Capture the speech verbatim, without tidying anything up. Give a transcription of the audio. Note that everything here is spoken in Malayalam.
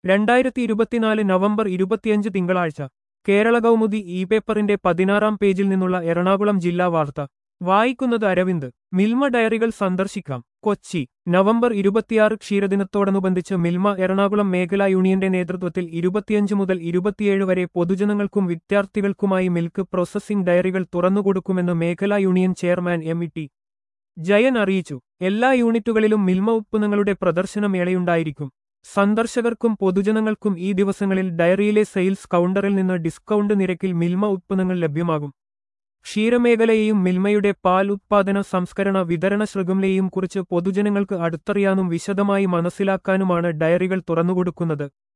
രണ്ടായിരത്തി ഇരുപത്തിനാല് നവംബർ ഇരുപത്തിയഞ്ച് തിങ്കളാഴ്ച കേരള കൗമുദി ഇ പേപ്പറിന്റെ പതിനാറാം പേജിൽ നിന്നുള്ള എറണാകുളം ജില്ലാ വാർത്ത വായിക്കുന്നത് അരവിന്ദ്. മിൽമ ഡയറികൾ സന്ദർശിക്കാം. കൊച്ചി. നവംബർ ഇരുപത്തിയാറ് ക്ഷീരദിനത്തോടനുബന്ധിച്ച് മിൽമ എറണാകുളം മേഖലാ യൂണിയന്റെ നേതൃത്വത്തിൽ ഇരുപത്തിയഞ്ച് മുതൽ ഇരുപത്തിയേഴ് വരെ പൊതുജനങ്ങൾക്കും വിദ്യാർത്ഥികൾക്കുമായി മിൽക്ക് പ്രോസസ്സിംഗ് ഡയറികൾ തുറന്നുകൊടുക്കുമെന്ന് മേഖലാ union chairman M T Jayan അറിയിച്ചു. എല്ലാ യൂണിറ്റുകളിലും മിൽമ ഉത്പന്നങ്ങളുടെ പ്രദർശനമേളയുണ്ടായിരിക്കും. സന്ദർശകർക്കും പൊതുജനങ്ങൾക്കും ഈ ദിവസങ്ങളിൽ ഡയറിയിലെ സെയിൽസ് കൗണ്ടറിൽ നിന്ന് ഡിസ്കൗണ്ട് നിരക്കിൽ മിൽമ ഉത്പന്നങ്ങൾ ലഭ്യമാകും. ക്ഷീരമേഖലയെയും മിൽമയുടെ പാൽ ഉത്പാദന സംസ്കരണ വിതരണ ശൃംഖലയെയും കുറിച്ച് പൊതുജനങ്ങൾക്ക് അടുത്തറിയാനും വിശദമായി മനസ്സിലാക്കാനുമാണ് ഡയറികൾ തുറന്നുകൊടുക്കുന്നത്.